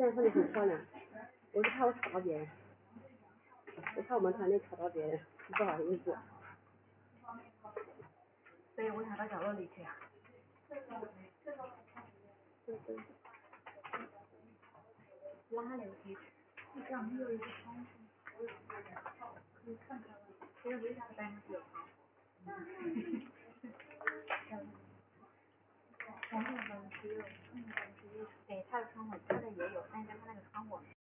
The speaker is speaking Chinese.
现在穿的很漂亮，我是怕我吵到别人，我怕我们团队吵到别人，不好意思。 所以我想到角落里去啊。拉流梯。这样又一个窗户，可以看看。其实维达的办公室有窗户。王总办公室也有，他的窗户他的也有，但是他那个窗户。